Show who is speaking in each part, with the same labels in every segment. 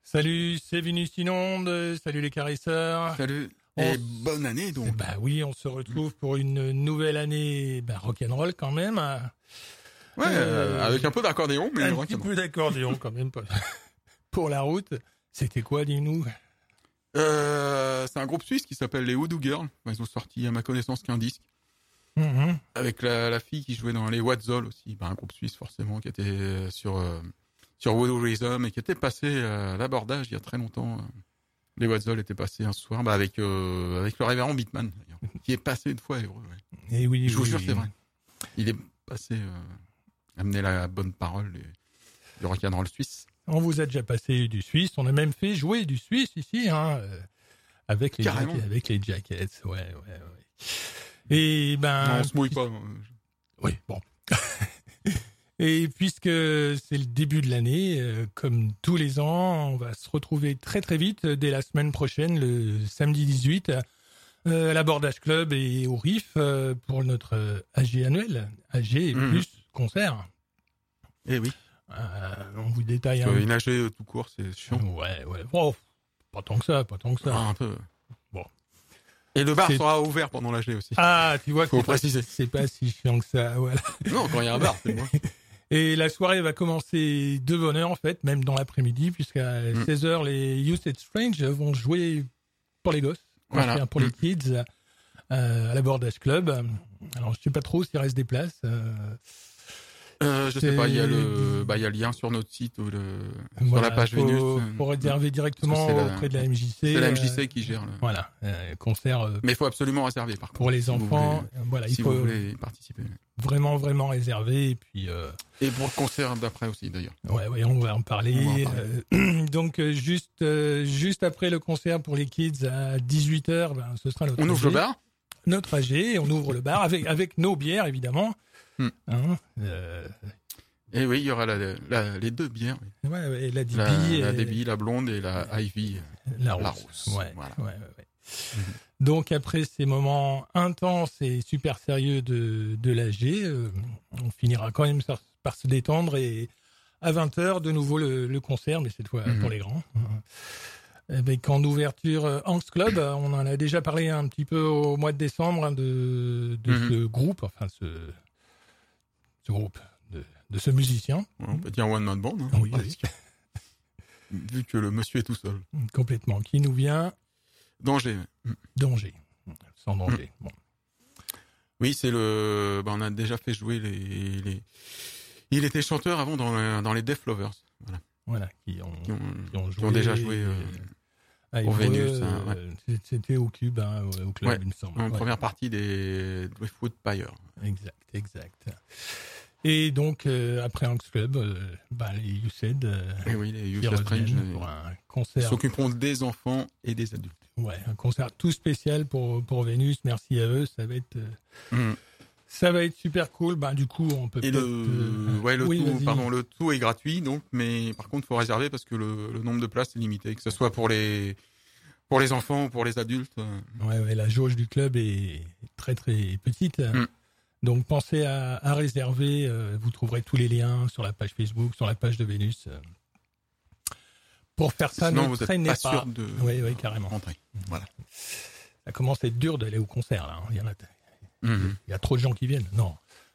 Speaker 1: Salut, c'est Vénus Inonde, salut les caresseurs.
Speaker 2: Salut, et bonne année donc.
Speaker 1: Bah oui, on se retrouve pour une nouvelle année rock'n'roll quand même.
Speaker 2: Ouais, avec un peu d'accordéon, mais
Speaker 1: un petit peu d'accordéon quand même pour la route. C'était quoi, dis-nous?
Speaker 2: C'est un groupe suisse qui s'appelle les Voodoo Girls. Ils ont sorti à ma connaissance qu'un disque. Avec la fille qui jouait dans les Watzol aussi, un groupe suisse forcément, qui était sur Voodoo Rhythm et qui était passé à l'abordage il y a très longtemps. Les Watzol étaient passés un soir avec le révérend Bitman, d'ailleurs, qui est passé une fois à Évreux. Ouais.
Speaker 1: Et oui,
Speaker 2: je vous jure, c'est vrai. Il est passé amener la bonne parole du rock'n'roll suisse.
Speaker 1: On vous a déjà passé du suisse, on a même fait jouer du suisse ici, avec les Jackets, ouais. Et
Speaker 2: non, on se mouille pas.
Speaker 1: Oui, bon. Et puisque c'est le début de l'année, comme tous les ans, on va se retrouver très très vite dès la semaine prochaine, le samedi 18, à l'Abordage Club et au RIF pour notre AG annuel, AG plus concert.
Speaker 2: Eh oui.
Speaker 1: On vous détaille
Speaker 2: une AG tout court, c'est chiant.
Speaker 1: Ouais. Oh, pas tant que ça.
Speaker 2: Un peu.
Speaker 1: Bon.
Speaker 2: Et le bar sera ouvert pendant l'AG aussi.
Speaker 1: Ah, tu vois,
Speaker 2: faut préciser.
Speaker 1: C'est pas si chiant que ça, voilà.
Speaker 2: Non, quand il y a un bar, c'est moi.
Speaker 1: Et la soirée va commencer de bonne heure, en fait, même dans l'après-midi, puisqu'à 16h, les Youth and Strange vont jouer pour les gosses, pour les kids, à l'Abordage Club. Alors, je sais pas trop s'il reste des places.
Speaker 2: Je sais pas, il y a le lien sur notre site ou sur la page Vénus.
Speaker 1: Pour réserver directement auprès de la MJC.
Speaker 2: C'est la MJC qui gère le.
Speaker 1: Voilà, concert.
Speaker 2: Mais il faut absolument réserver, par contre.
Speaker 1: Pour les enfants,
Speaker 2: si vous voulez participer.
Speaker 1: Vraiment réservé, et puis.
Speaker 2: Et pour le concert d'après aussi, d'ailleurs.
Speaker 1: Ouais, on va en parler. Donc, juste après le concert pour les kids à 18h, ce sera notre.
Speaker 2: On ouvre le bar.
Speaker 1: Notre AG, on ouvre le bar avec nos bières, évidemment.
Speaker 2: Et oui, il y aura les deux bières. Oui.
Speaker 1: Ouais, la DB.
Speaker 2: La DB, la blonde et la Ivy.
Speaker 1: La rousse. Ouais.
Speaker 2: Voilà.
Speaker 1: Ouais. Donc après ces moments intenses et super sérieux de l'AG, on finira quand même par se détendre et à 20h de nouveau le concert, mais cette fois pour les grands. Avec en ouverture Angst Club, on en a déjà parlé un petit peu au mois de décembre de ce groupe, ce groupe de ce musicien.
Speaker 2: On peut dire one man band.
Speaker 1: Oui.
Speaker 2: Vu que le monsieur est tout seul.
Speaker 1: Complètement. Qui nous vient
Speaker 2: d'Angers.
Speaker 1: Sans danger. Bon.
Speaker 2: Oui, c'est on a déjà fait jouer il était chanteur avant dans les Death Lovers.
Speaker 1: Voilà. Qui
Speaker 2: ont déjà joué au Vénus.
Speaker 1: C'était au Cube, au club, il me semble.
Speaker 2: En première partie des Driftwood Pyre.
Speaker 1: Exact. Et donc, après Angst Club, les Youth
Speaker 2: les Youth Strange
Speaker 1: pour un concert.
Speaker 2: Ils s'occuperont des enfants et des adultes.
Speaker 1: Ouais, un concert tout spécial pour Vénus. Merci à eux. Ça va être super cool. Du coup, on peut.
Speaker 2: Et le tout est gratuit, donc, mais par contre, faut réserver parce que le nombre de places est limité, que ce soit pour les enfants ou pour les adultes.
Speaker 1: Ouais, la jauge du club est très très petite. Donc pensez à réserver, vous trouverez tous les liens sur la page Facebook, sur la page de Vénus. Pour faire ça,
Speaker 2: sinon,
Speaker 1: ne traînez pas.
Speaker 2: Sûr de
Speaker 1: carrément.
Speaker 2: Rentrer. Voilà.
Speaker 1: Ça commence à être dur d'aller au concert là. Il y a trop de gens qui viennent. Non.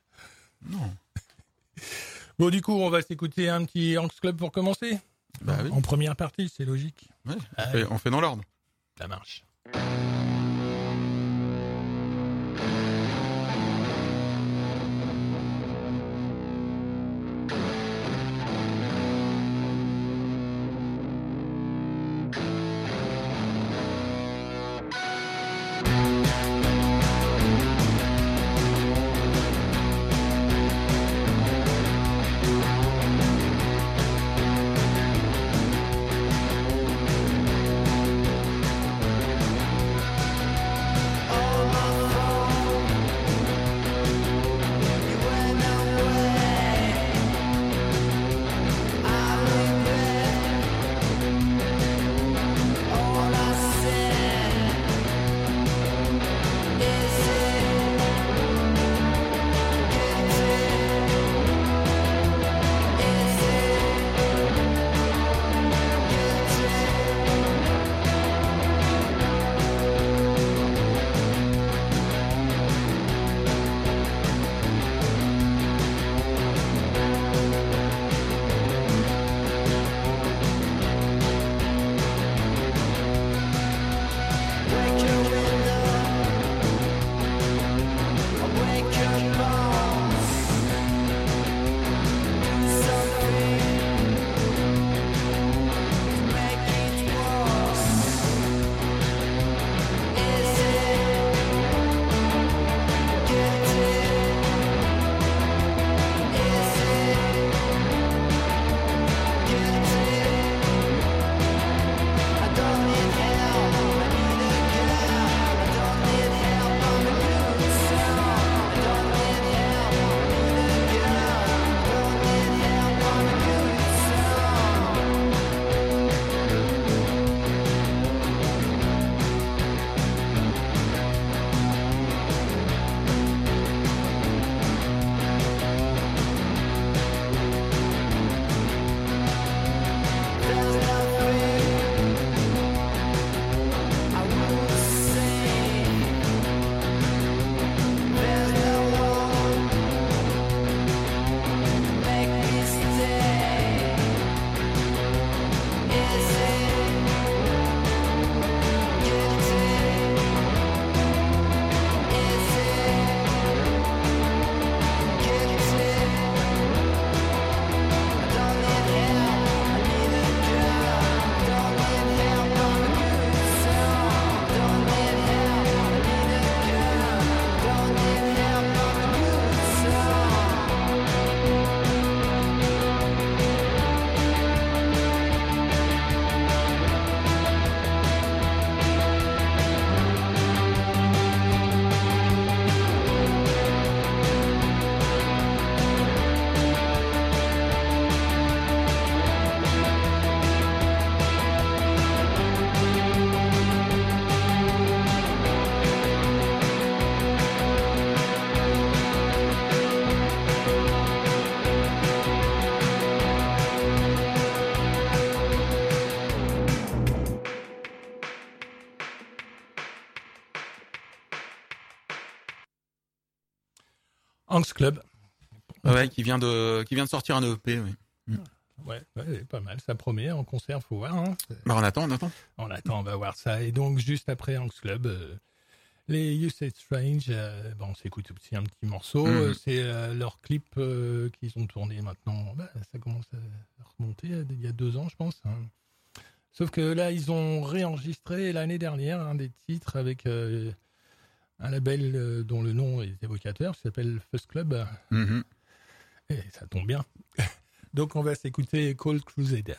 Speaker 1: Bon, du coup, on va s'écouter un petit Angst Club pour commencer.
Speaker 2: Oui.
Speaker 1: En première partie, c'est logique.
Speaker 2: Ouais, on fait dans l'ordre.
Speaker 1: Ça marche. Angst Club.
Speaker 2: Ouais, qui vient de sortir un EP, oui.
Speaker 1: Ouais, pas mal, ça promet. En concert, faut voir. Hein.
Speaker 2: Bah, on attend.
Speaker 1: On va voir ça. Et donc, juste après Angst Club, les You Say Strange, on s'écoute aussi un petit morceau. C'est leur clip qu'ils ont tourné maintenant. Ça commence à remonter il y a 2 ans, je pense. Hein. Sauf que là, ils ont réenregistré l'année dernière un des titres avec un label dont le nom est évocateur, qui s'appelle Fuzz Club. Et ça tombe bien. Donc, on va s'écouter Cold Crusader.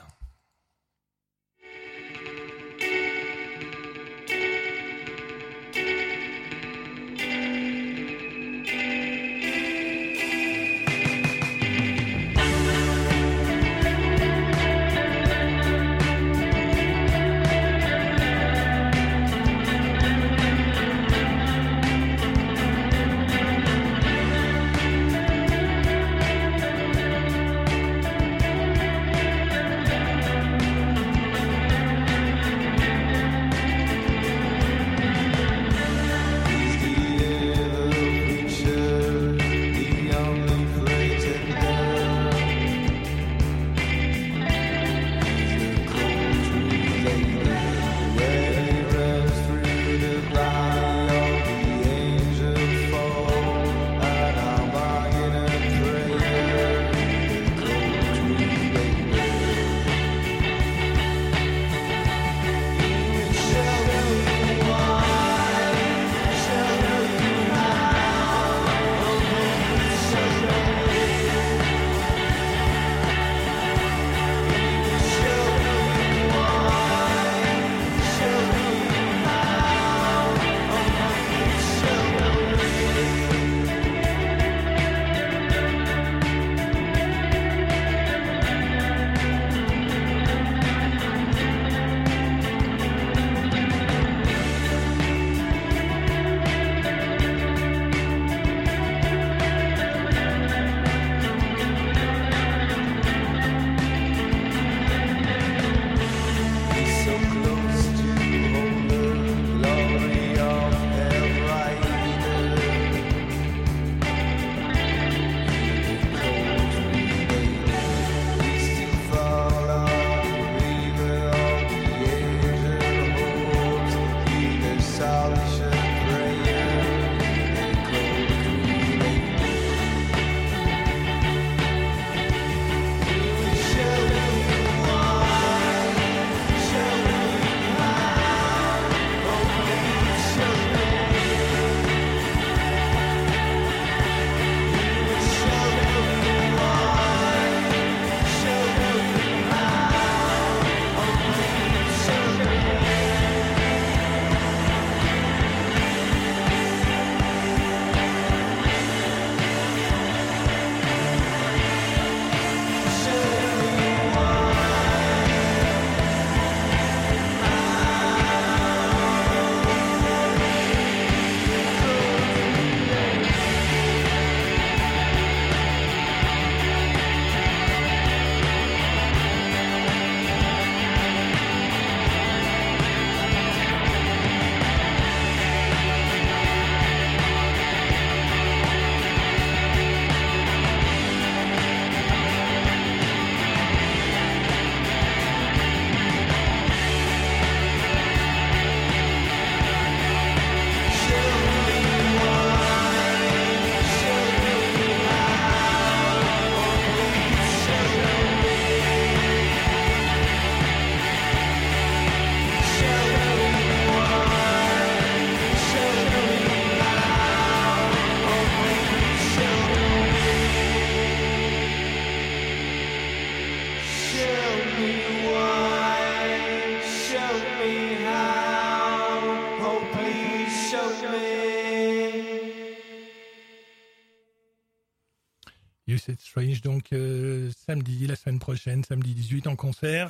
Speaker 1: You Said Strange, donc samedi, la semaine prochaine, samedi 18 en concert.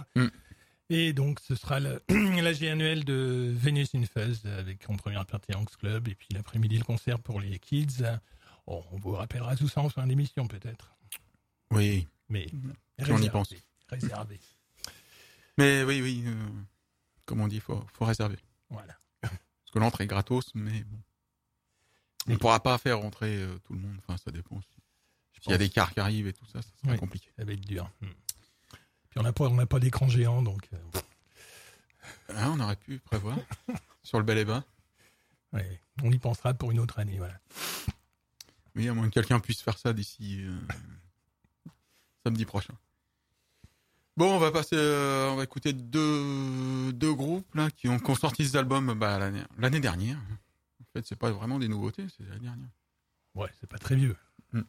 Speaker 1: Et donc ce sera l'AG annuel de Venus in Fuzz avec en première partie Angst Club et puis l'après-midi le concert pour les kids. Oh, on vous rappellera tout ça en fin d'émission peut-être.
Speaker 2: Oui.
Speaker 1: Mais
Speaker 2: on y pense.
Speaker 1: Réservé.
Speaker 2: Mais oui, comme on dit, faut réserver.
Speaker 1: Voilà.
Speaker 2: Parce que l'entrée est gratos, mais bon. On ne pourra pas faire rentrer tout le monde. Enfin, ça dépend aussi. Il y a des cars qui arrivent et tout ça, ça sera compliqué.
Speaker 1: Ça va être dur. Puis on n'a pas d'écran géant, donc.
Speaker 2: On aurait pu prévoir sur le bel et bas.
Speaker 1: Ouais, on y pensera pour une autre année, voilà.
Speaker 2: Oui, à moins que quelqu'un puisse faire ça d'ici samedi prochain. Bon, on va écouter deux groupes là qui ont sorti des albums l'année dernière. En fait, c'est pas vraiment des nouveautés, c'est l'année dernière.
Speaker 1: Ouais, c'est pas très vieux.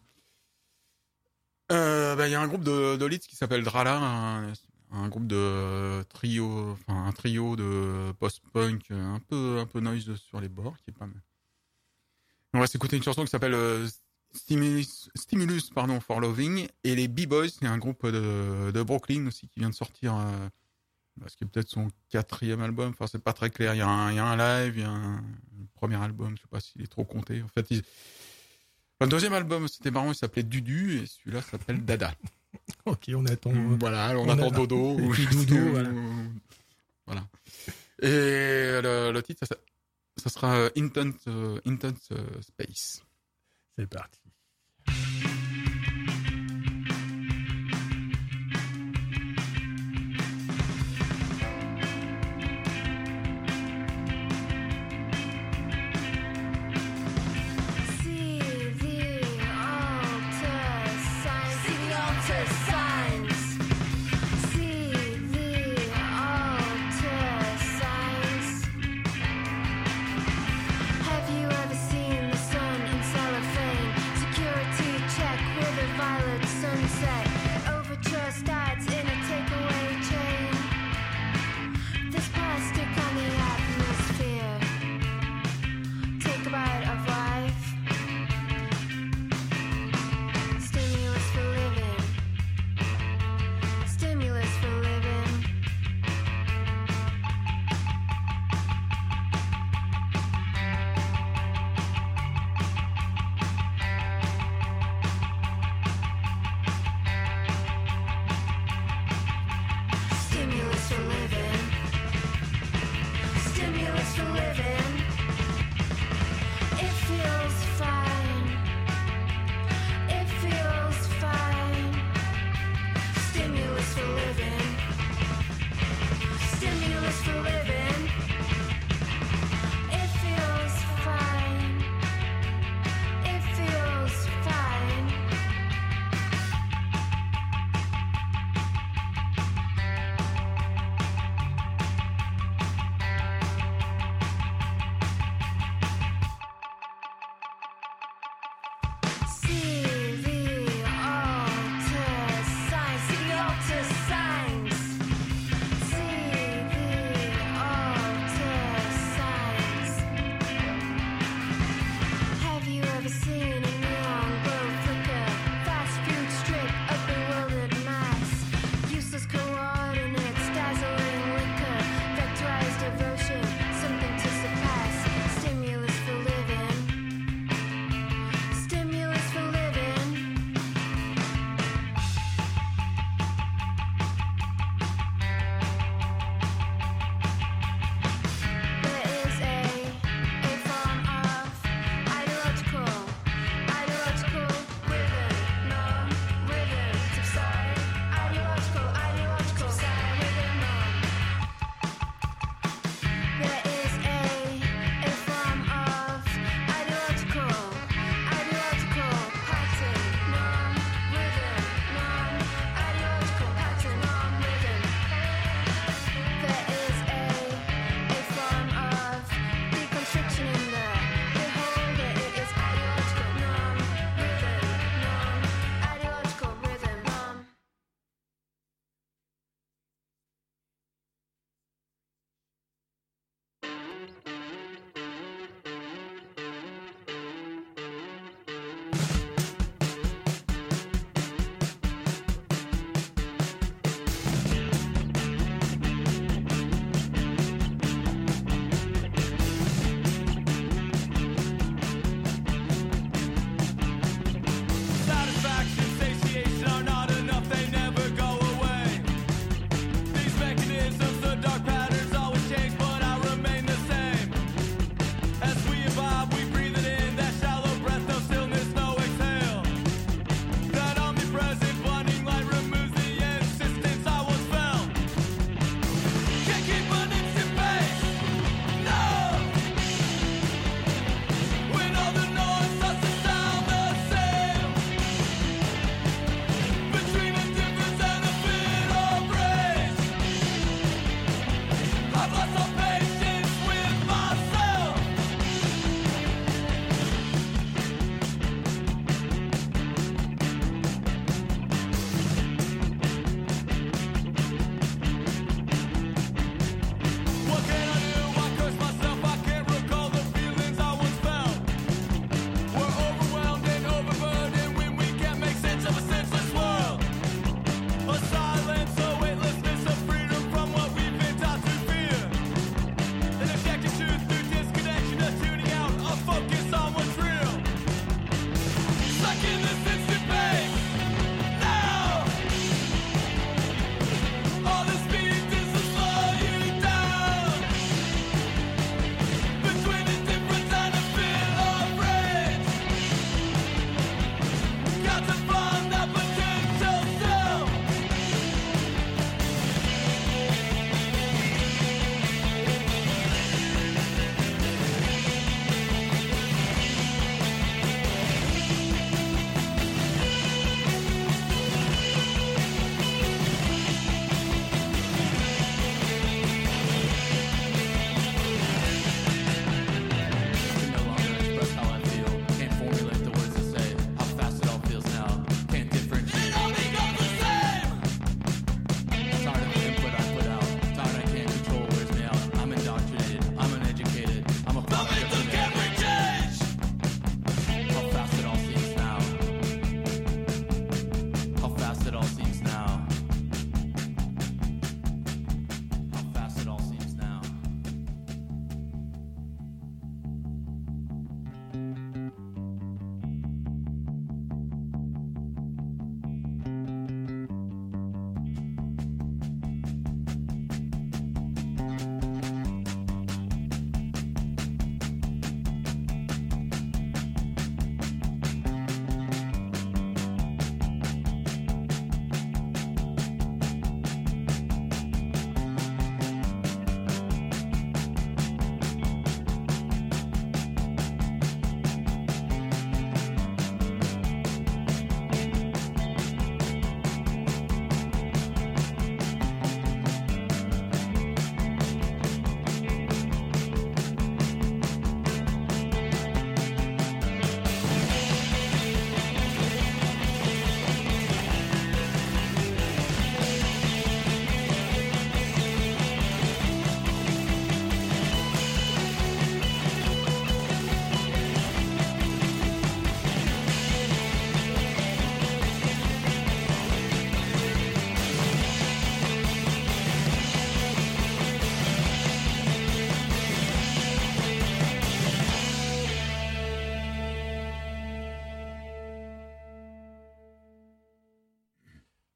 Speaker 2: Il y a un groupe de Leeds qui s'appelle Drala, un groupe de trio, enfin un trio de post-punk un peu noise sur les bords, qui est pas mal. On va s'écouter une chanson qui s'appelle Stimulus for Loving, et les B-Boys, c'est un groupe de Brooklyn aussi qui vient de sortir, ce qui est peut-être son 4e album. Enfin, c'est pas très clair. Il y a un live, il y a un premier album, je sais pas s'il est trop compté. En fait, le deuxième album, c'était marrant, il s'appelait Dudu, et celui-là s'appelle Dada.
Speaker 1: Ok, on attend.
Speaker 2: Voilà, on attend Dodo.
Speaker 1: Ou Doudou,
Speaker 2: voilà. Et le titre, ça sera Intense Space.
Speaker 1: C'est parti.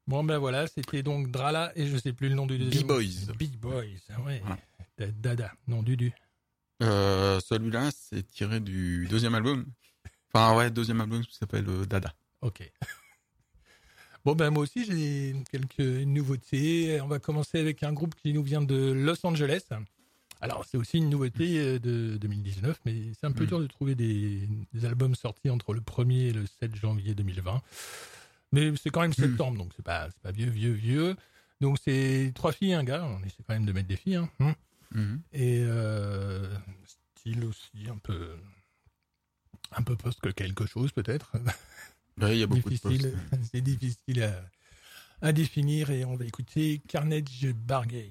Speaker 1: Bon ben voilà, c'était donc Drala et je sais plus le nom du deuxième.
Speaker 2: B-Boys.
Speaker 1: B-Boys, ouais.
Speaker 2: Voilà.
Speaker 1: Dada, non Dudu.
Speaker 2: Celui-là, c'est tiré du deuxième album. Enfin ouais, deuxième album qui s'appelle Dada.
Speaker 1: Ok. Bon ben moi aussi j'ai quelques nouveautés. On va commencer avec un groupe qui nous vient de Los Angeles. Alors c'est aussi une nouveauté de 2019, mais c'est un peu dur de trouver des albums sortis entre le 1er et le 7 janvier 2020. Mais c'est quand même septembre, donc c'est pas vieux. Donc c'est 3 filles et un gars. On essaie quand même de mettre des filles. Hein. Et style aussi un peu post que quelque chose peut-être.
Speaker 2: Ouais, il y a beaucoup
Speaker 1: difficile,
Speaker 2: de posts.
Speaker 1: c'est difficile à définir et on va écouter Carnage Bargain.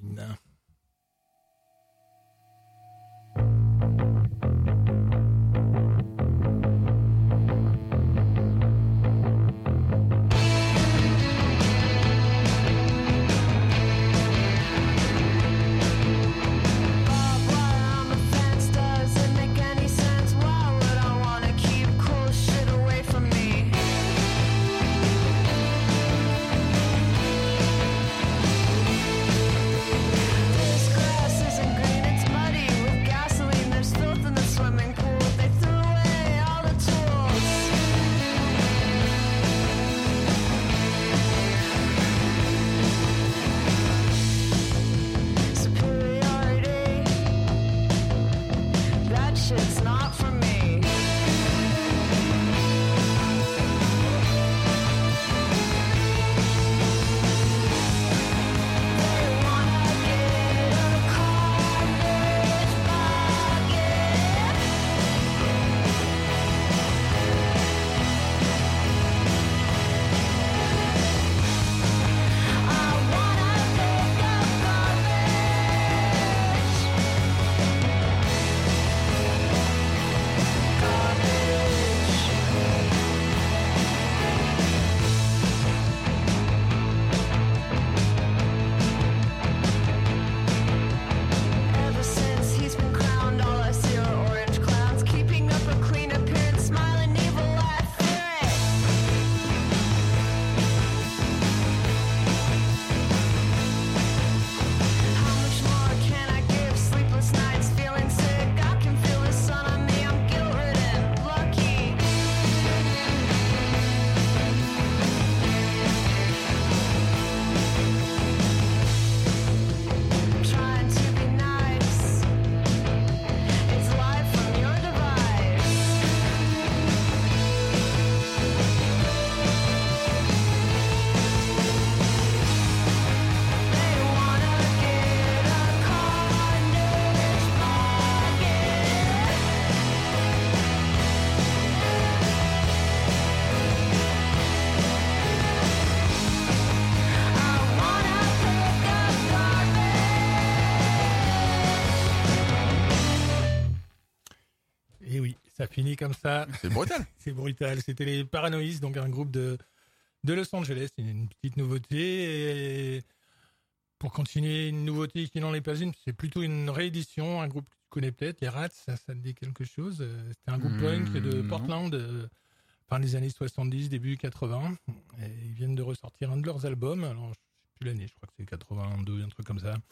Speaker 1: Ça finit comme ça.
Speaker 2: C'est brutal.
Speaker 1: C'est brutal. C'était les Paranoïs, donc un groupe de Los Angeles. C'est une petite nouveauté. Et pour continuer, une nouveauté qui n'en est pas une, c'est plutôt une réédition. Un groupe que tu connais peut-être, les Rats, ça te dit quelque chose. C'était un groupe punk de Portland, fin des années 70, début 80. Et ils viennent de ressortir un de leurs albums. Alors, je sais plus l'année, je crois que c'est 82, un truc comme ça.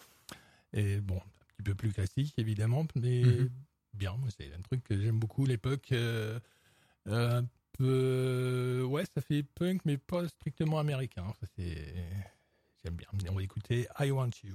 Speaker 1: Et bon, un petit peu plus classique, évidemment, mais bien. Moi, c'est un truc que j'aime beaucoup, l'époque. Un peu... Ouais, ça fait punk, mais pas strictement américain. Ça, j'aime bien. On va écouter I Want You.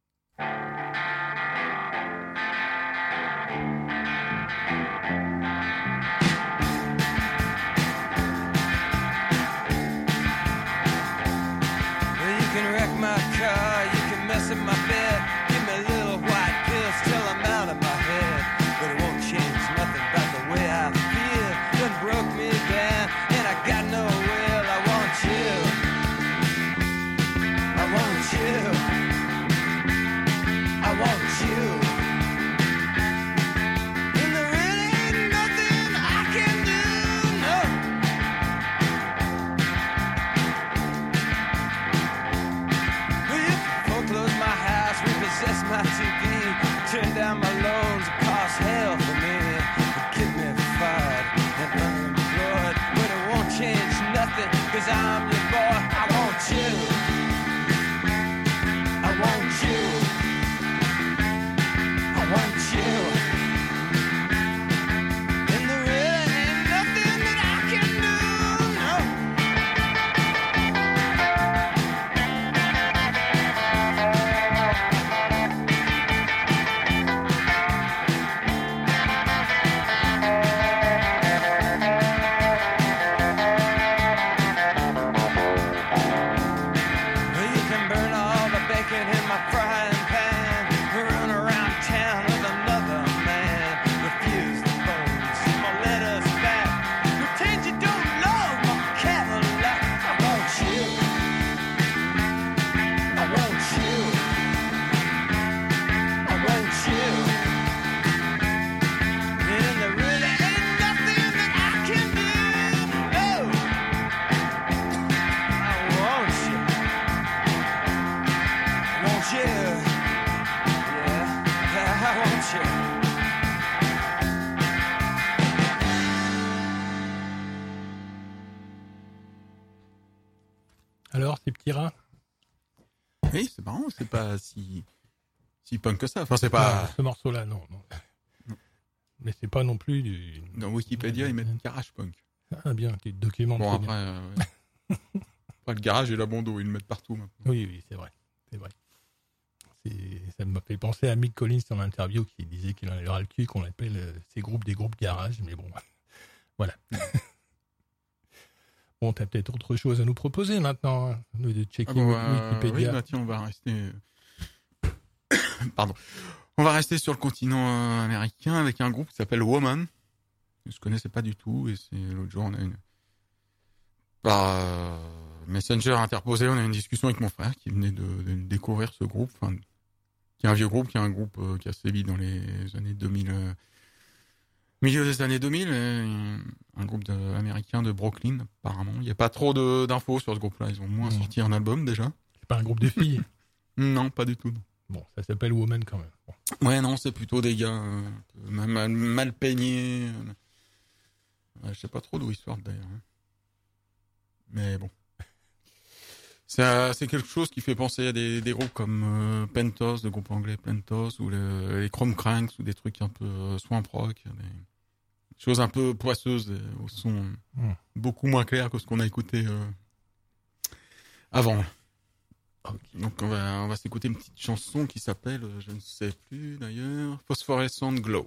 Speaker 3: Well, you can wreck my car, you can mess up my bed, give me little white pills till I'm out of my head. But it won't change nothing about the way I feel. Done broke me down, and I got no will. I want you. I want you. I want you. And there really ain't nothing I can do, no. Well, you foreclose my house, repossess my TV, turn down my loans, it costs hell for me. Get me fired and unemployed, but it won't change nothing, 'cause I'm your boy. I want you.
Speaker 1: Alors, ces petits rats?
Speaker 2: Oui, c'est marrant, c'est pas si punk que ça. Enfin, c'est pas...
Speaker 1: ce morceau-là, non. Mais c'est pas non plus du...
Speaker 2: Dans Wikipédia, ils mettent garage punk.
Speaker 1: Ah bien, tu documentes.
Speaker 2: Bon, après, après, le garage et la bondo, ils le mettent partout maintenant.
Speaker 1: Oui, c'est vrai. Ça m'a fait penser à Mick Collins en interview qui disait qu'il en avait ras le cul qu'on appelle ces groupes des groupes garage, mais bon, voilà. Bon, t'as peut-être autre chose à nous proposer maintenant, hein, de checker Wikipédia.
Speaker 2: Oui, bah tiens, on va rester... Pardon. On va rester sur le continent américain avec un groupe qui s'appelle Woman. Je connaissais pas du tout, et c'est l'autre jour, on a par Messenger interposé, on a une discussion avec mon frère qui venait de découvrir ce groupe, enfin, qui est un vieux groupe, qui est un groupe qui a sévi dans les années 2000, milieu des années 2000, un groupe américain de Brooklyn, apparemment. Il n'y a pas trop d'infos sur ce groupe-là, ils ont moins sorti un album déjà.
Speaker 1: C'est pas un groupe de filles?
Speaker 2: Non, pas du tout. Non.
Speaker 1: Bon, ça s'appelle Woman quand même. Bon.
Speaker 2: Ouais, non, c'est plutôt des gars mal peignés. Je sais pas trop d'où ils sortent d'ailleurs. Mais bon. C'est quelque chose qui fait penser à des groupes comme Pentos, le groupe anglais Pentos, ou les Chrome Cranks, ou des trucs un peu swamp rock, des choses un peu poisseuses, au son beaucoup moins clair que ce qu'on a écouté avant. Okay. Donc on va s'écouter une petite chanson qui s'appelle, je ne sais plus d'ailleurs, Phosphorescent Glow.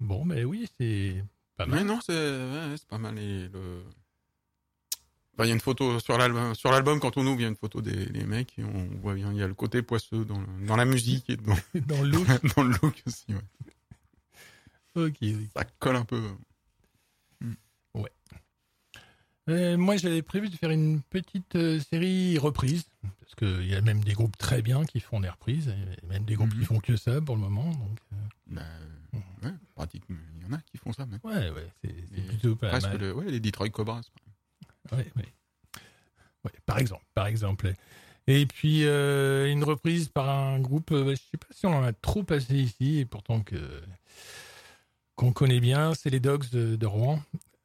Speaker 1: Bon, mais oui, c'est pas mal.
Speaker 2: Mais non, c'est pas mal. Enfin, il y a une photo sur l'album, quand on ouvre, il y a une photo des mecs et on voit bien, il y a le côté poisseux dans la musique et dans
Speaker 1: Dans le look.
Speaker 2: dans le look aussi, ouais.
Speaker 1: Ok.
Speaker 2: Ça colle un peu.
Speaker 1: Moi, j'avais prévu de faire une petite série reprise, parce qu'il y a même des groupes très bien qui font des reprises, et même des groupes qui font que ça pour le moment. Donc,
Speaker 2: ouais, pratiquement, il y en a qui font ça, même.
Speaker 1: ouais, c'est plutôt pas
Speaker 2: presque
Speaker 1: mal.
Speaker 2: les Detroit Cobras.
Speaker 1: Ouais, par exemple. Et puis, une reprise par un groupe, je sais pas si on en a trop passé ici, et pourtant qu'on connaît bien, c'est les Dogs de Rouen.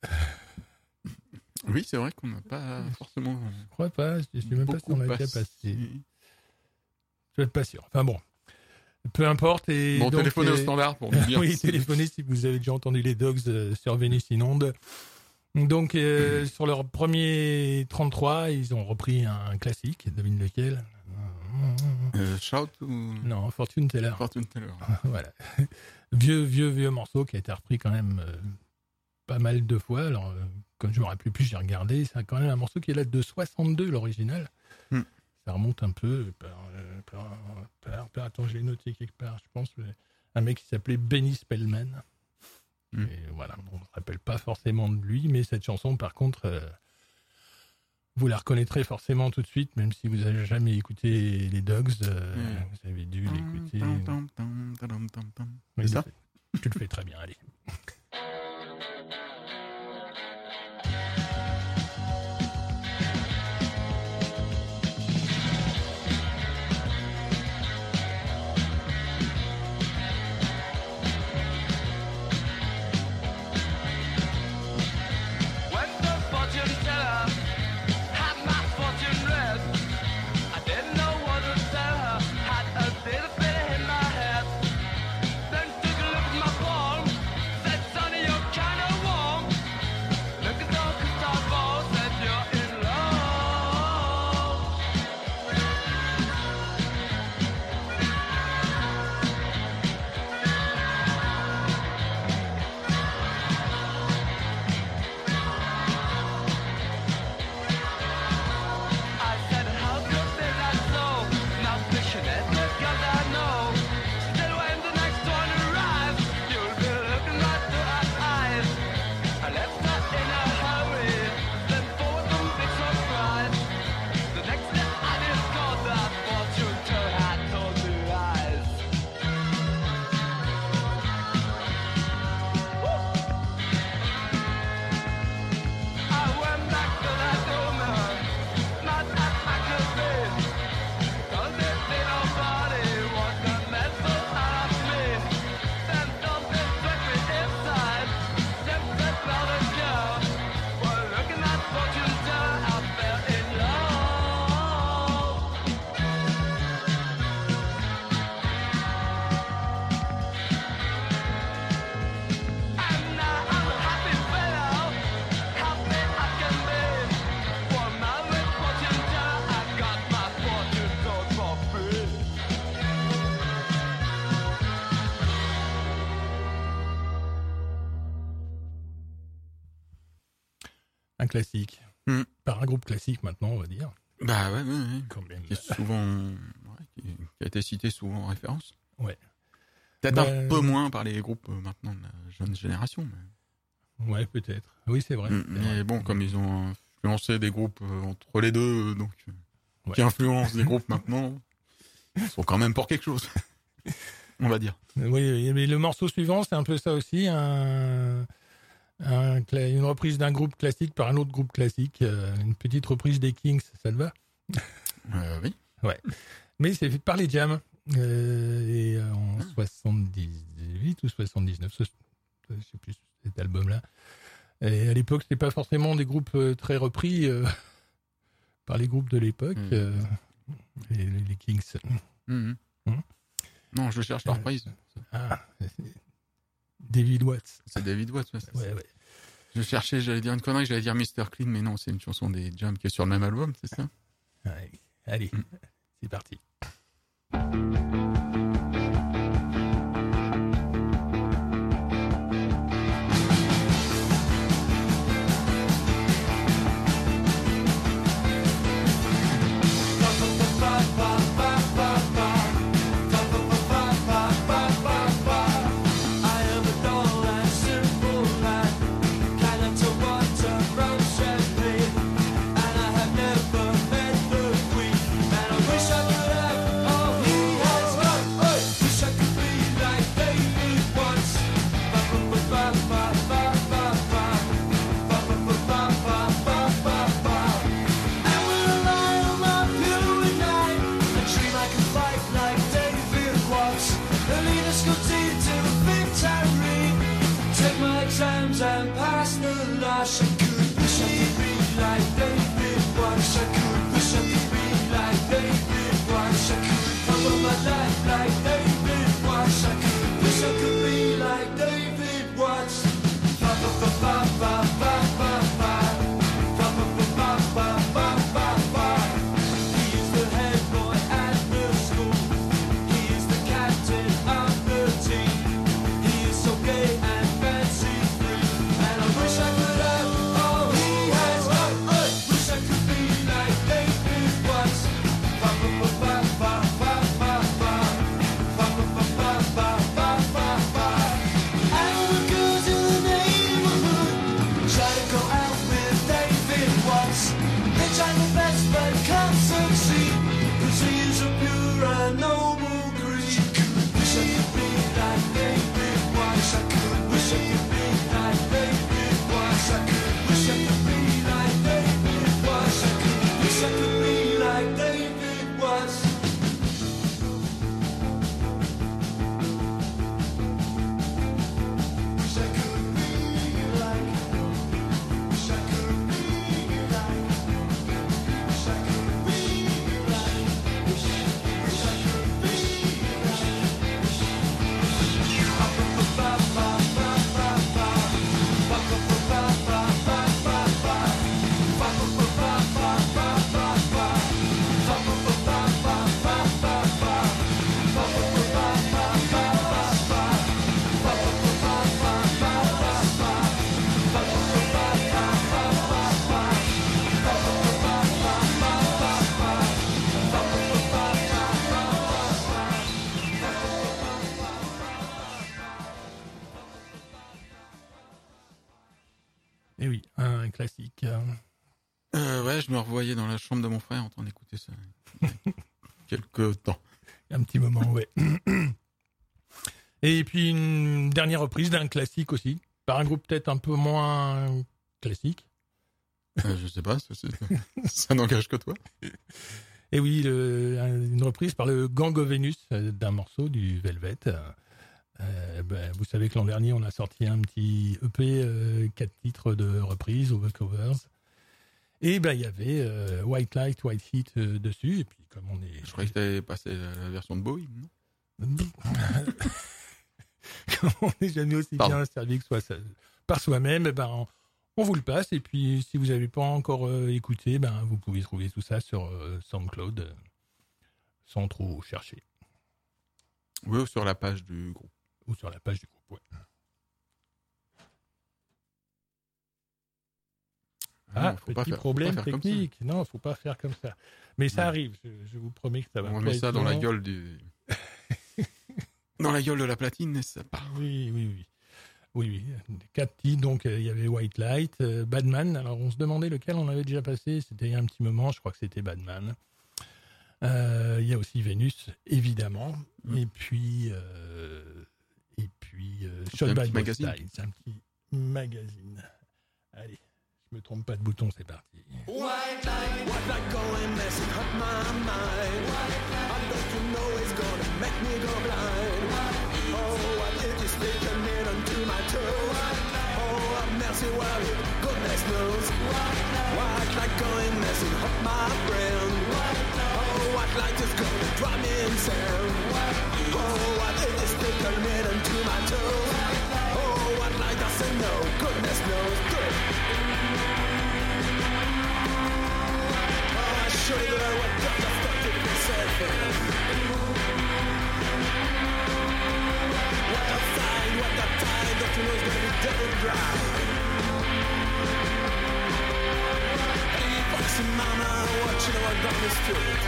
Speaker 2: Oui, c'est vrai qu'on n'a pas forcément...
Speaker 1: Je crois pas, je sais même pas si on l'a déjà passé. Je vais être pas sûr. Enfin bon, peu importe. Et
Speaker 2: bon,
Speaker 1: donc,
Speaker 2: téléphonez au standard pour nous dire.
Speaker 1: Oui, téléphonez si vous avez déjà entendu les Dogs sur Vénus Inonde. Donc, sur leur premier 33, ils ont repris un classique, devine lequel.
Speaker 2: Shout ou...
Speaker 1: Non, Fortune Teller.
Speaker 2: Fortune Teller.
Speaker 1: Voilà. Vieux morceau qui a été repris quand même pas mal de fois. Alors, comme je me rappelle plus, j'ai regardé. C'est quand même un morceau qui est là de 62, l'original. Ça remonte un peu attends, je l'ai noté quelque part, je pense. Un mec qui s'appelait Benny Spellman. Et voilà, on ne se rappelle pas forcément de lui, mais cette chanson, par contre, vous la reconnaîtrez forcément tout de suite, même si vous n'avez jamais écouté les Dogs, vous avez dû l'écouter.
Speaker 2: C'est ça ?
Speaker 1: Tu le fais très bien, allez. Un classique. Par un groupe classique maintenant, on va dire.
Speaker 2: Bah ouais.
Speaker 1: Quand même.
Speaker 2: Qui est souvent, qui a été cité souvent en référence.
Speaker 1: Ouais.
Speaker 2: Peut-être un peu moins par les groupes maintenant de la jeune génération. Mais...
Speaker 1: Ouais, peut-être. Oui, c'est vrai.
Speaker 2: Mais bon, comme ils ont influencé des groupes entre les deux, donc qui influencent des groupes maintenant, ils sont quand même pour quelque chose. On va dire.
Speaker 1: Oui, mais le morceau suivant, c'est un peu ça aussi, une reprise d'un groupe classique par un autre groupe classique, une petite reprise des Kings, ça te va ?
Speaker 2: Oui.
Speaker 1: Ouais. Mais c'est fait par les Jams. Et en 78 ou 79, je sais plus cet album-là. Et à l'époque, c'était pas forcément des groupes très repris par les groupes de l'époque, les Kings.
Speaker 2: Non, je cherche la reprise.
Speaker 1: David Watts.
Speaker 2: C'est David Watts.
Speaker 1: Ouais.
Speaker 2: Je cherchais, j'allais dire une connerie, j'allais dire Mr. Clean, mais non, c'est une chanson des Jams qui est sur le même album, c'est ça ?
Speaker 1: Ouais. Allez, c'est parti.
Speaker 3: take my exams and pass the last. I could wish I could be like David Watts. I could wish I could be like David Watts. I could cover my life like David Watts. I could wish I could be like David Watts. Ba ba ba ba ba ba ba ba. Ba ba ba ba ba ba ba ba. He is the head boy at the school. He is the captain of the team. He is so gay and fancy free. And I wish I could have all he has. I wish I could be like David Watts. Ba ba ba ba ba ba ba ba. Ba ba ba ba ba ba ba ba. And the girls in the neighborhood try to go out with David Watts. They try their best but can't succeed, 'cause he is a pure and noble creed. Wish I could be like David Watts. I could wish I could be like David Watts. I could wish I could be like David Watts. I could wish I could be like David Watts. Wish I could be like. Wish I could be like. Wish I could be like. Wish I could be like. Ba ba ba ba ba ba. Ba ba ba ba ba ba ba ba. Ba ba ba ba ba ba ba ba. Ba ba ba ba ba ba ba ba. Ba ba ba ba ba ba ba ba. Ba ba ba ba ba ba ba ba. Ba ba ba ba ba ba ba ba. Ba ba ba ba ba ba ba ba. Ba ba ba ba
Speaker 1: Et oui, un classique.
Speaker 2: Ouais, je me revoyais dans la chambre de mon frère en train d'écouter ça. Quelques temps.
Speaker 1: Un petit moment, ouais. Et puis une dernière reprise d'un classique aussi, par un groupe peut-être un peu moins classique.
Speaker 2: Je sais pas, ça n'engage que toi.
Speaker 1: Et oui, une reprise par le Gang of Venus d'un morceau du Velvet. Vous savez que l'an dernier, on a sorti un petit EP, 4 titres de reprise, overcovers. Et il y avait White Light, White Heat dessus. Et puis, comme on est...
Speaker 2: Je croyais que t'avais passé la version de Bowie, non?
Speaker 1: Comme on n'est jamais aussi bien servi que par soi-même, on vous le passe. Et puis, si vous n'avez pas encore écouté, vous pouvez trouver tout ça sur SoundCloud, sans trop chercher.
Speaker 2: Oui, ou sur la page du groupe.
Speaker 1: Ou sur la page du groupe, ouais. Petit problème technique. Non, faut pas faire comme ça. Mais ça arrive, je vous promets que ça va.
Speaker 2: On met ça dans la gueule du... dans la gueule de la platine, et ça part.
Speaker 1: Oui. 4 titres, donc il y avait White Light, Badman. Alors on se demandait lequel on avait déjà passé. C'était il y a un petit moment, je crois que c'était Badman. Il y a aussi Vénus, évidemment. Et puis Shot by Both Sides, c'est un petit magazine. Allez, je me trompe pas de bouton, c'est parti.
Speaker 3: White light going messy up my mind. I don't you know it's gonna make me go blind. Oh, what is this sticking in onto my toe? Oh, mercy, well, goodness knows. White light going messy up my brain. Oh, white light is gonna drive me insane. Oh, what is this sticking in onto my toe? Oh, white light doesn't know, goodness knows. Good. Show you what the fuck did we say? What a sign, what a time, don't you know it's gonna be dead and dry. Hey, foxy mama, watching our down the street.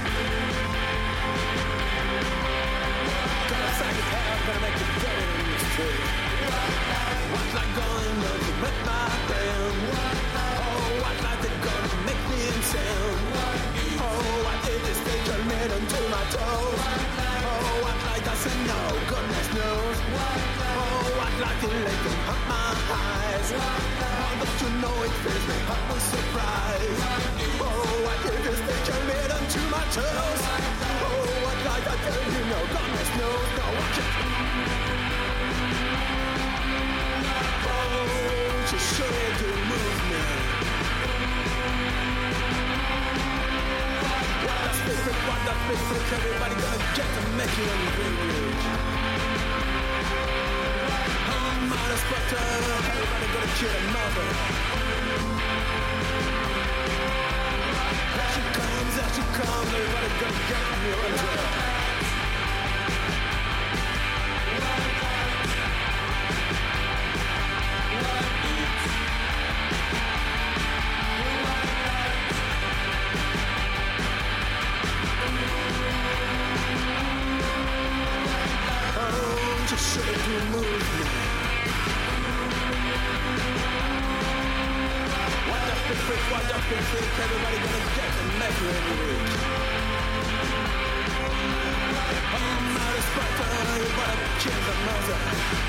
Speaker 3: Gonna sag his hair, gonna make it dead in the street. What's like going on to make my brain? Oh, what like they gonna make me insane? Oh, what did this picture made onto my toes? Oh, what like I said no, goodness knows. Oh, what like the lake can hurt my eyes. Oh, don't you know it fills me up with surprise. Oh, what did this picture made onto my toes? Oh, what like I tell you no, goodness knows. Now watch it. everybody gonna get to make you in Greenwich. I'm out of spectre, everybody gonna kill a mother. Out she comes, everybody gonna get me under. Should you move me? What the freak, everybody gonna get the measure every week. I'm out of spectre, everybody kill the mother.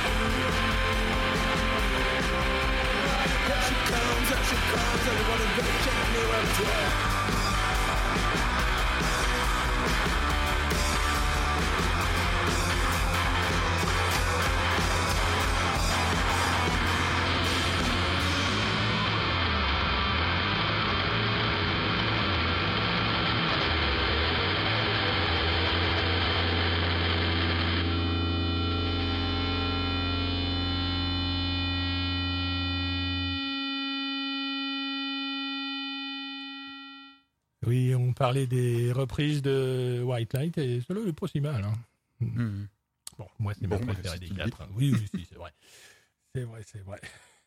Speaker 3: Here she comes, everybody gonna kill me right there.
Speaker 1: Oui, on parlait des reprises de White Light et cela n'est pas si mal. Hein. Bon, moi, c'est ma préférée des quatre. Hein. Oui, c'est vrai. C'est vrai.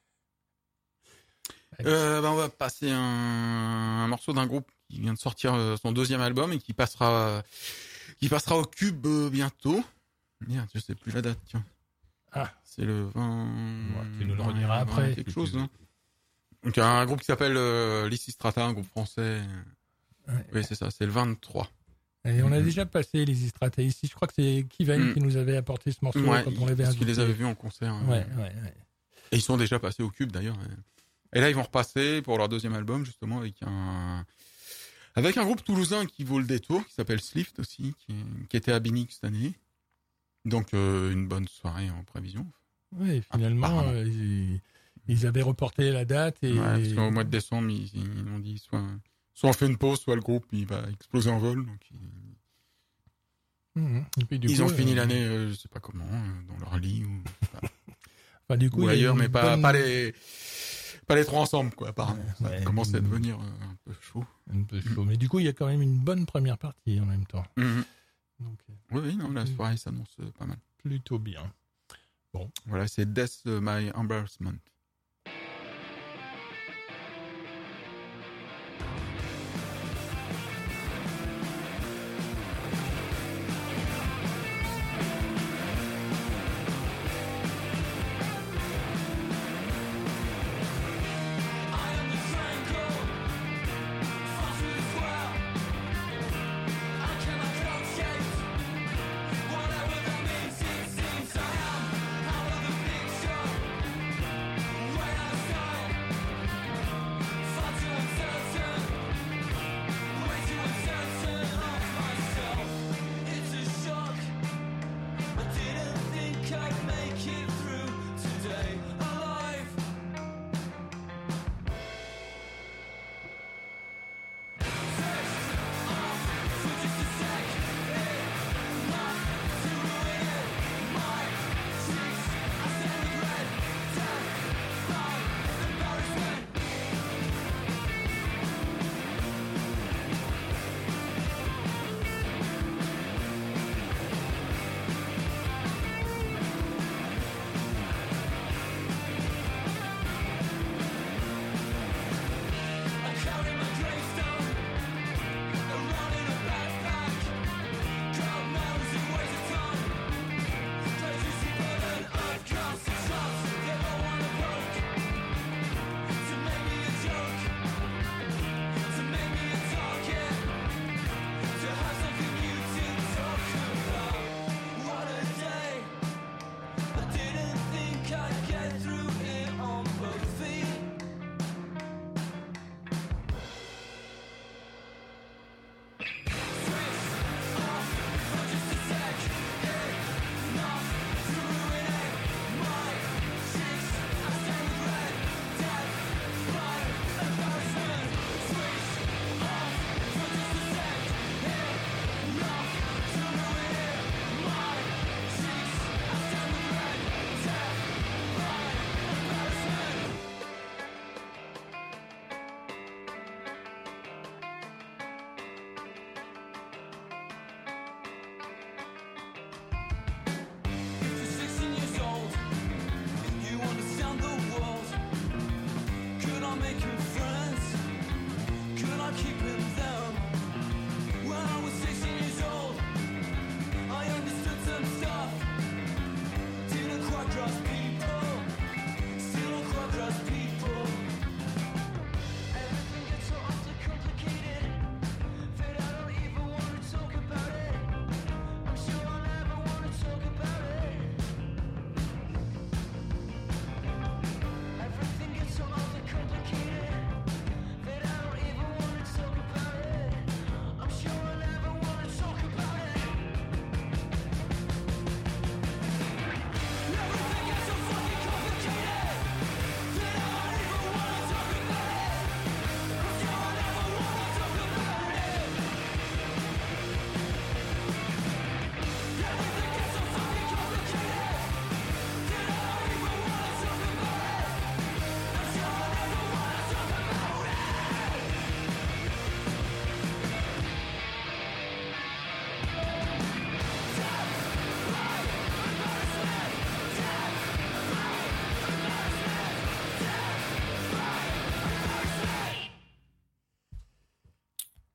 Speaker 2: On va passer un morceau d'un groupe qui vient de sortir son deuxième album et qui passera au Cube bientôt. Merde, je sais plus la date, tiens.
Speaker 1: Ah.
Speaker 2: C'est le 20...
Speaker 1: Ouais, tu nous le rediras après.
Speaker 2: Quelque chose, hein. Donc, il y a un groupe qui s'appelle Lysistrata, un groupe français. Ouais. Oui, c'est ça, c'est le 23.
Speaker 1: Et on a déjà passé les Lysistrata ici. Je crois que c'est Kivan qui nous avait apporté ce morceau quand on l'avait invité.
Speaker 2: Parce qu'il les avait vus en concert.
Speaker 1: Ouais.
Speaker 2: Et ils sont déjà passés au Cube, d'ailleurs. Et là, ils vont repasser pour leur deuxième album, justement, avec un groupe toulousain qui vaut le détour, qui s'appelle Slift aussi, qui était à Binic cette année. Donc, une bonne soirée en prévision.
Speaker 1: Oui, finalement, ils avaient reporté la date. Et...
Speaker 2: Ouais, parce qu'au mois de décembre, ils ont dit soit on fait une pause, soit le groupe il va exploser en vol. Donc ils ont fini l'année, je sais pas comment, dans leur lit
Speaker 1: enfin, du coup,
Speaker 2: ou ailleurs, mais pas les trois ensemble, quoi. Apparemment, ça commence à devenir un peu chaud.
Speaker 1: Mais du coup, il y a quand même une bonne première partie en même temps.
Speaker 2: Donc, oui, non, la soirée s'annonce pas mal.
Speaker 1: Plutôt bien. Bon,
Speaker 2: voilà, c'est Death My Embarrassment.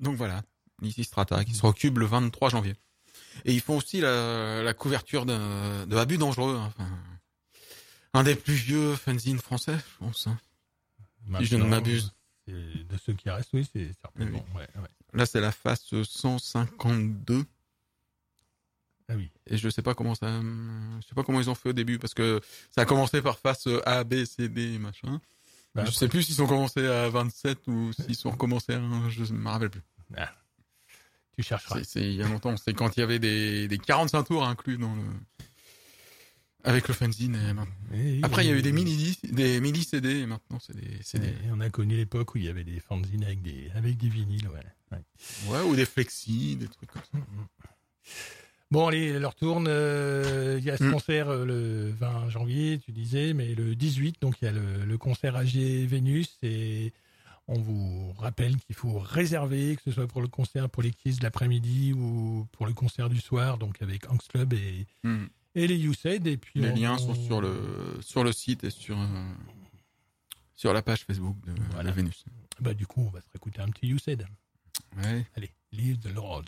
Speaker 2: Donc voilà, Lysistrata qui sera au Cube le 23 janvier. Et ils font aussi la couverture de Abus Dangereux. Enfin, un des plus vieux fanzines français, je pense. Hein. Si je ne m'abuse.
Speaker 1: De ceux qui restent, oui, c'est certainement. Oui. Ouais.
Speaker 2: Là, c'est la face 152.
Speaker 1: Ah oui.
Speaker 2: Et je sais pas comment ils ont fait au début, parce que ça a commencé par face A, B, C, D, machin. Je sais plus s'ils ont commencé à 27 ou s'ils sont recommencés à 1, je me rappelle plus.
Speaker 1: Ah. Tu chercheras.
Speaker 2: C'est il y a longtemps, c'est quand il y avait des 45 tours inclus avec le fanzine. Après, il y a eu des mini CD, et maintenant c'est des CD.
Speaker 1: On a connu l'époque où il y avait des fanzines avec des vinyles,
Speaker 2: ouais, ou des flexi, des trucs comme ça.
Speaker 1: Bon, allez, leur tourne. Il y a ce concert le 20 janvier, tu disais, mais le 18, donc il y a le concert AG Vénus, et on vous rappelle qu'il faut réserver, que ce soit pour le concert, pour les Kiss de l'après-midi ou pour le concert du soir, donc avec Angst Club et les YouSaid. Et puis
Speaker 2: les liens sont sur le site et sur la page Facebook de la Vénus.
Speaker 1: Bah, du coup, on va se réécouter un petit YouSaid.
Speaker 2: Ouais.
Speaker 1: Allez, Leave the Lord.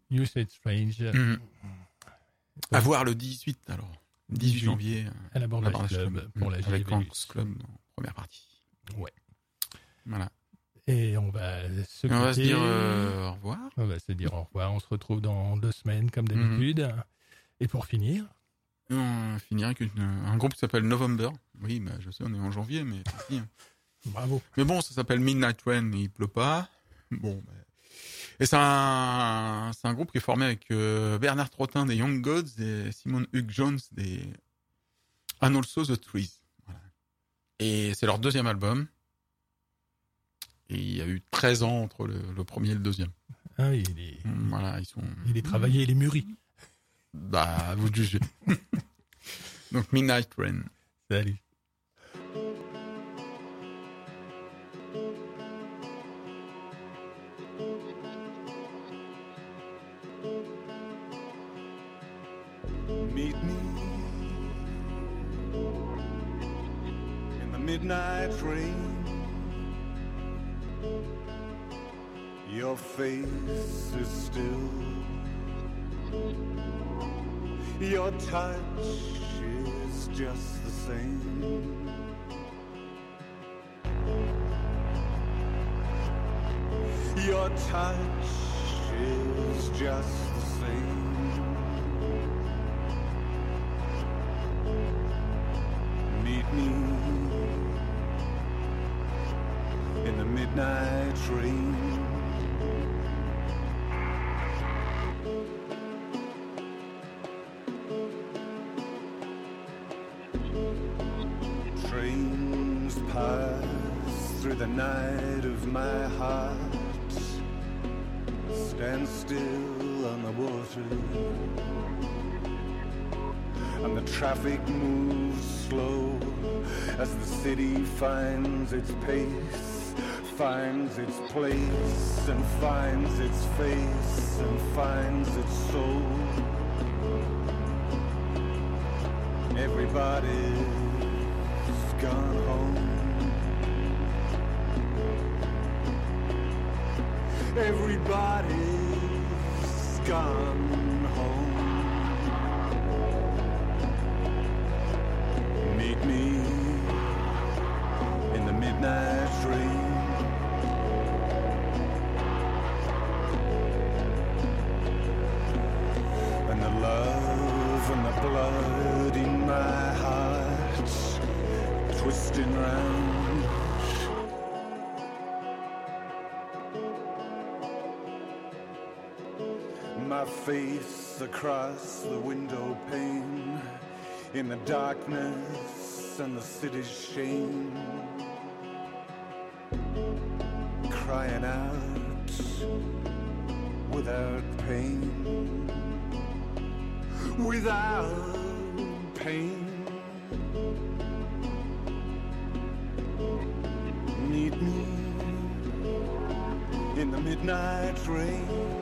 Speaker 1: You Said Strange.
Speaker 2: À voir le 18, alors. 18 janvier.
Speaker 1: À la Bordage Club. Pour la
Speaker 2: avec Campus Club en première partie.
Speaker 1: Ouais.
Speaker 2: Voilà.
Speaker 1: Et on va se quitter.
Speaker 2: On va se dire au revoir.
Speaker 1: On va se dire au revoir. On se retrouve dans 2 semaines, comme d'habitude. Et pour finir...
Speaker 2: On finira avec un groupe qui s'appelle November. Oui, bah, je sais, on est en janvier, mais tant pis.
Speaker 1: Bravo.
Speaker 2: Mais bon, ça s'appelle Midnight Rain, il pleut pas. Bon, bah... Et c'est un groupe qui est formé avec Bernard Trottin des Young Gods et Simon Hugh Jones des And Also the Trees. Voilà. Et c'est leur 2e album. Et il y a eu 13 ans entre le premier et le 2e.
Speaker 1: Ah oui,
Speaker 2: voilà,
Speaker 1: il est travaillé, il est mûri.
Speaker 2: Bah, vous jugez. Donc, Midnight Rain.
Speaker 1: Salut.
Speaker 4: Meet me in the midnight rain. Your face is still. Your touch is just the same. Your touch is just the same. Meet me in the midnight train. Trains pass through the night of my heart. Stand still on the water, and the traffic moves slow as the city finds its pace, finds its place, and finds its face, and finds its soul. Everybody's gone home. Everybody's gone home. Meet me in the midnight train. And the love and the blood in my heart twisting round. My face across the window pane in the darkness and the city's shame, crying out without pain, without pain. Meet me in the midnight rain.